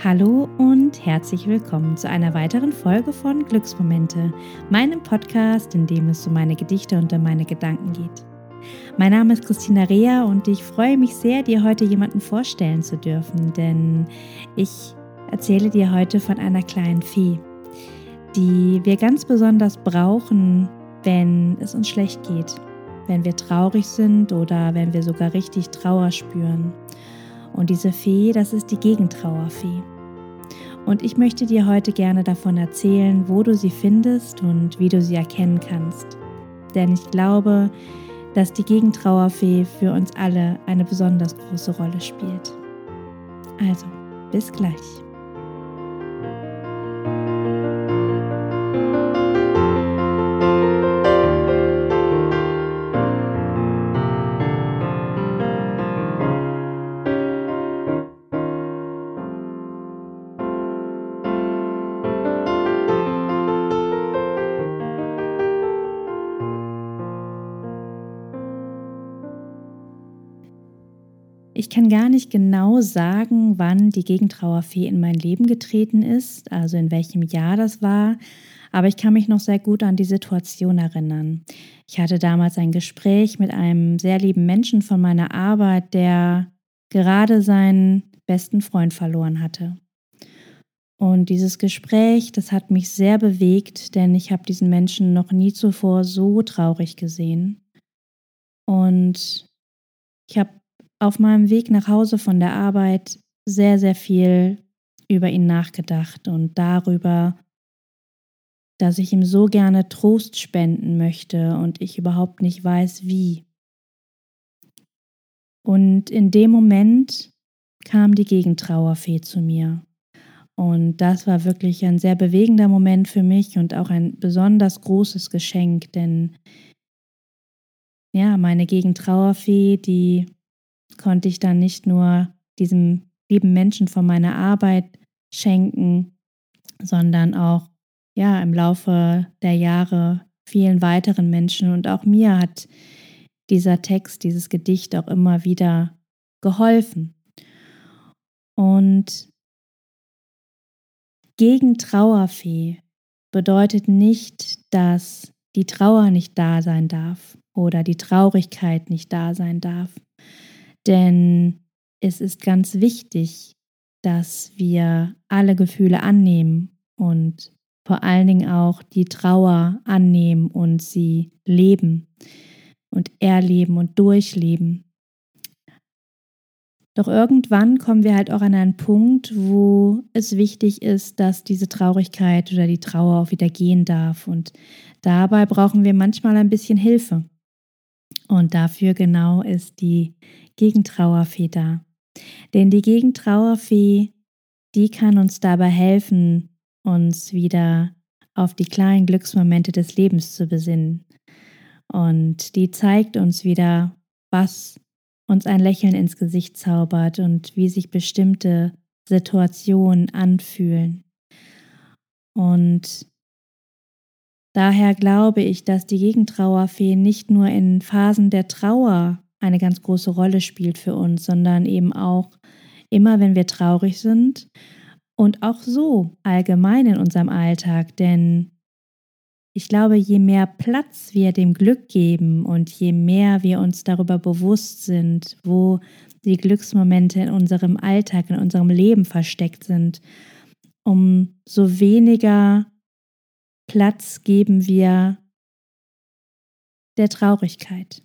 Hallo und herzlich willkommen zu einer weiteren Folge von Glücksmomente, meinem Podcast, in dem es um meine Gedichte und um meine Gedanken geht. Mein Name ist Christina Rea und ich freue mich sehr, dir heute jemanden vorstellen zu dürfen, denn ich erzähle dir heute von einer kleinen Fee, die wir ganz besonders brauchen, wenn es uns schlecht geht, wenn wir traurig sind oder wenn wir sogar richtig Trauer spüren. Und diese Fee, das ist die Gegentrauerfee. Und ich möchte dir heute gerne davon erzählen, wo du sie findest und wie du sie erkennen kannst. Denn ich glaube, dass die Gegentrauerfee für uns alle eine besonders große Rolle spielt. Also, bis gleich. Ich kann gar nicht genau sagen, wann die Gegentrauerfee in mein Leben getreten ist, also in welchem Jahr das war, aber ich kann mich noch sehr gut an die Situation erinnern. Ich hatte damals ein Gespräch mit einem sehr lieben Menschen von meiner Arbeit, der gerade seinen besten Freund verloren hatte. Und dieses Gespräch, das hat mich sehr bewegt, denn ich habe diesen Menschen noch nie zuvor so traurig gesehen. Und ich habe auf meinem Weg nach Hause von der Arbeit sehr, sehr viel über ihn nachgedacht und darüber, dass ich ihm so gerne Trost spenden möchte und ich überhaupt nicht weiß, wie. Und in dem Moment kam die Gegentrauerfee zu mir. Und das war wirklich ein sehr bewegender Moment für mich und auch ein besonders großes Geschenk, denn ja, meine Gegentrauerfee, die konnte ich dann nicht nur diesem lieben Menschen von meiner Arbeit schenken, sondern auch ja im Laufe der Jahre vielen weiteren Menschen, und auch mir hat dieser Text, dieses Gedicht auch immer wieder geholfen. Und Gegentrauerfee bedeutet nicht, dass die Trauer nicht da sein darf oder die Traurigkeit nicht da sein darf. Denn es ist ganz wichtig, dass wir alle Gefühle annehmen und vor allen Dingen auch die Trauer annehmen und sie leben und erleben und durchleben. Doch irgendwann kommen wir halt auch an einen Punkt, wo es wichtig ist, dass diese Traurigkeit oder die Trauer auch wieder gehen darf. Und dabei brauchen wir manchmal ein bisschen Hilfe. Und dafür genau ist die Gegentrauerfee da. Denn die Gegentrauerfee, die kann uns dabei helfen, uns wieder auf die kleinen Glücksmomente des Lebens zu besinnen. Und die zeigt uns wieder, was uns ein Lächeln ins Gesicht zaubert und wie sich bestimmte Situationen anfühlen. Und daher glaube ich, dass die Gegentrauerfee nicht nur in Phasen der Trauer eine ganz große Rolle spielt für uns, sondern eben auch immer, wenn wir traurig sind und auch so allgemein in unserem Alltag. Denn ich glaube, je mehr Platz wir dem Glück geben und je mehr wir uns darüber bewusst sind, wo die Glücksmomente in unserem Alltag, in unserem Leben versteckt sind, umso weniger Platz geben wir der Traurigkeit.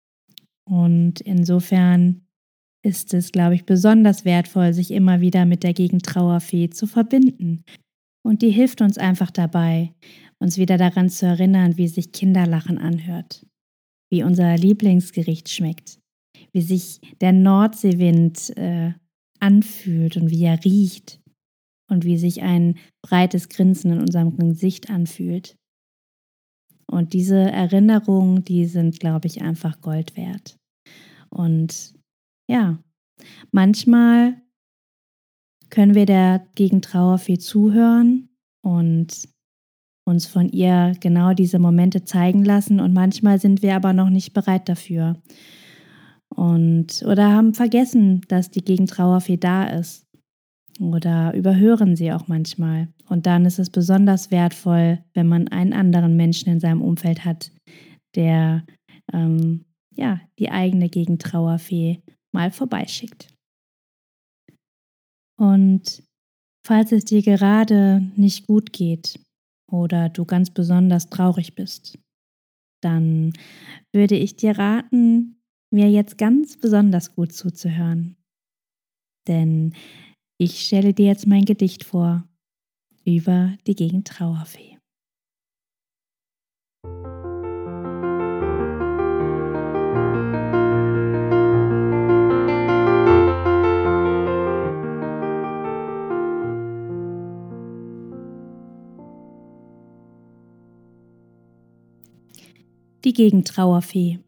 Und insofern ist es, glaube ich, besonders wertvoll, sich immer wieder mit der Gegentrauerfee zu verbinden. Und die hilft uns einfach dabei, uns wieder daran zu erinnern, wie sich Kinderlachen anhört, wie unser Lieblingsgericht schmeckt, wie sich der Nordseewind anfühlt und wie er riecht und wie sich ein breites Grinsen in unserem Gesicht anfühlt. Und diese Erinnerungen, die sind, glaube ich, einfach Gold wert. Und ja, manchmal können wir der Gegentrauerfee zuhören und uns von ihr genau diese Momente zeigen lassen, und manchmal sind wir aber noch nicht bereit dafür oder haben vergessen, dass die Gegentrauerfee da ist. oder überhören sie auch manchmal. Und dann ist es besonders wertvoll, wenn man einen anderen Menschen in seinem Umfeld hat, der die eigene Gegentrauerfee mal vorbeischickt. Und falls es dir gerade nicht gut geht oder du ganz besonders traurig bist, dann würde ich dir raten, mir jetzt ganz besonders gut zuzuhören. Denn ich stelle dir jetzt mein Gedicht vor über die Gegentrauerfee. Die Gegentrauerfee.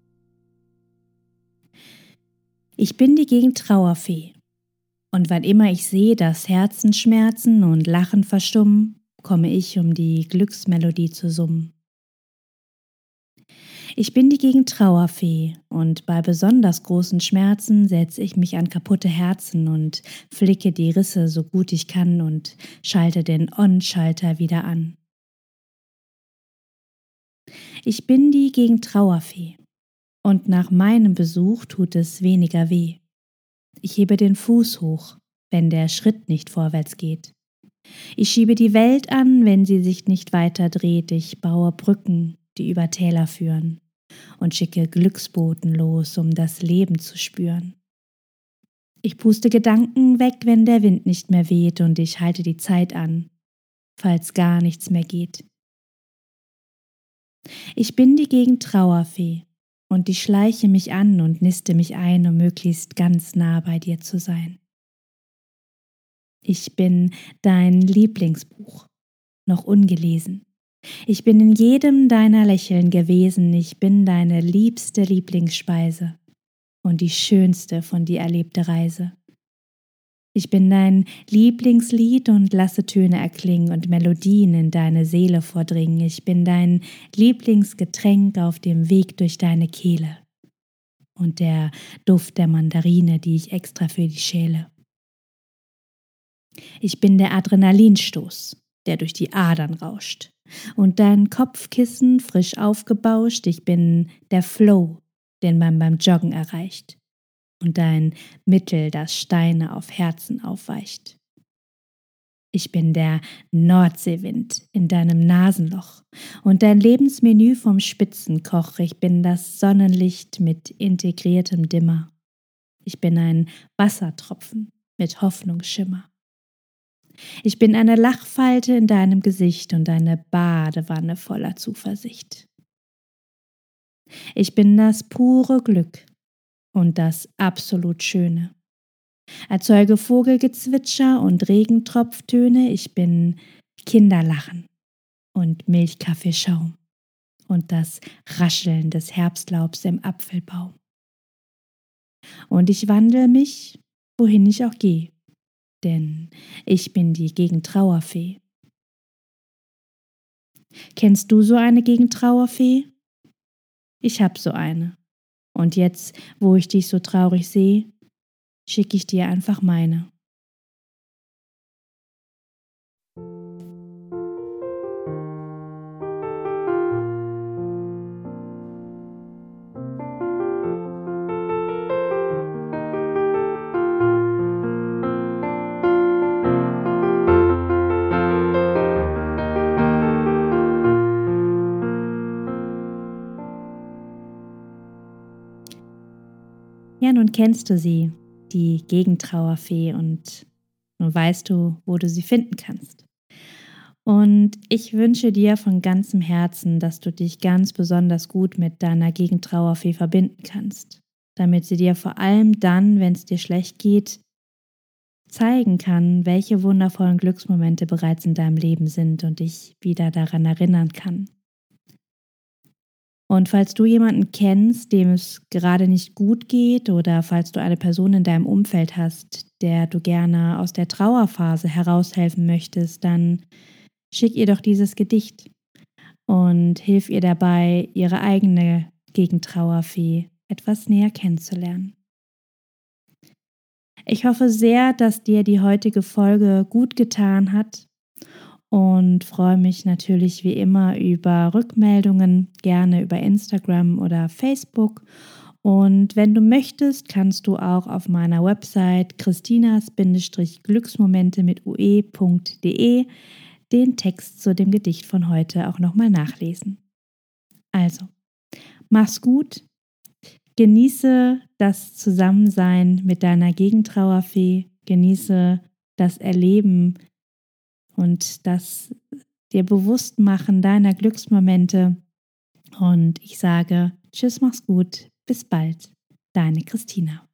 Ich bin die Gegentrauerfee. Und wann immer ich sehe, dass Herzen schmerzen und Lachen verstummen, komme ich, um die Glücksmelodie zu summen. Ich bin die Gegentrauerfee und bei besonders großen Schmerzen setze ich mich an kaputte Herzen und flicke die Risse so gut ich kann und schalte den On-Schalter wieder an. Ich bin die Gegentrauerfee und nach meinem Besuch tut es weniger weh. Ich hebe den Fuß hoch, wenn der Schritt nicht vorwärts geht. Ich schiebe die Welt an, wenn sie sich nicht weiter dreht. Ich baue Brücken, die über Täler führen und schicke Glücksboten los, um das Leben zu spüren. Ich puste Gedanken weg, wenn der Wind nicht mehr weht und ich halte die Zeit an, falls gar nichts mehr geht. Ich bin die Gegentrauerfee und ich schleiche mich an und niste mich ein, um möglichst ganz nah bei dir zu sein. Ich bin dein Lieblingsbuch, noch ungelesen. Ich bin in jedem deiner Lächeln gewesen, ich bin deine liebste Lieblingsspeise und die schönste von dir erlebte Reise. Ich bin dein Lieblingslied und lasse Töne erklingen und Melodien in deine Seele vordringen. Ich bin dein Lieblingsgetränk auf dem Weg durch deine Kehle und der Duft der Mandarine, die ich extra für dich schäle. Ich bin der Adrenalinstoß, der durch die Adern rauscht und dein Kopfkissen frisch aufgebauscht. Ich bin der Flow, den man beim Joggen erreicht und dein Mittel, das Steine auf Herzen aufweicht. Ich bin der Nordseewind in deinem Nasenloch und dein Lebensmenü vom Spitzenkoch. Ich bin das Sonnenlicht mit integriertem Dimmer. Ich bin ein Wassertropfen mit Hoffnungsschimmer. Ich bin eine Lachfalte in deinem Gesicht und eine Badewanne voller Zuversicht. Ich bin das pure Glück und das absolut Schöne. Erzeuge Vogelgezwitscher und Regentropftöne. Ich bin Kinderlachen und Milchkaffeeschaum und das Rascheln des Herbstlaubs im Apfelbaum. Und ich wandle mich, wohin ich auch gehe, denn ich bin die Gegentrauerfee. Kennst du so eine Gegentrauerfee? Ich hab so eine. Und jetzt, wo ich dich so traurig sehe, schicke ich dir einfach meine. Ja, nun kennst du sie, die Gegentrauerfee, und nun weißt du, wo du sie finden kannst. Und ich wünsche dir von ganzem Herzen, dass du dich ganz besonders gut mit deiner Gegentrauerfee verbinden kannst, damit sie dir vor allem dann, wenn es dir schlecht geht, zeigen kann, welche wundervollen Glücksmomente bereits in deinem Leben sind und dich wieder daran erinnern kann. Und falls du jemanden kennst, dem es gerade nicht gut geht, oder falls du eine Person in deinem Umfeld hast, der du gerne aus der Trauerphase heraushelfen möchtest, dann schick ihr doch dieses Gedicht und hilf ihr dabei, ihre eigene Gegentrauerfee etwas näher kennenzulernen. Ich hoffe sehr, dass dir die heutige Folge gut getan hat und freue mich natürlich wie immer über Rückmeldungen, gerne über Instagram oder Facebook. Und wenn du möchtest, kannst du auch auf meiner Website christinas-glücksmomente mit ue.de den Text zu dem Gedicht von heute auch nochmal nachlesen. Also, mach's gut, genieße das Zusammensein mit deiner Gegentrauerfee, genieße das Erleben und das dir Bewusstmachen deiner Glücksmomente. Und ich sage, tschüss, mach's gut, bis bald, deine Christina.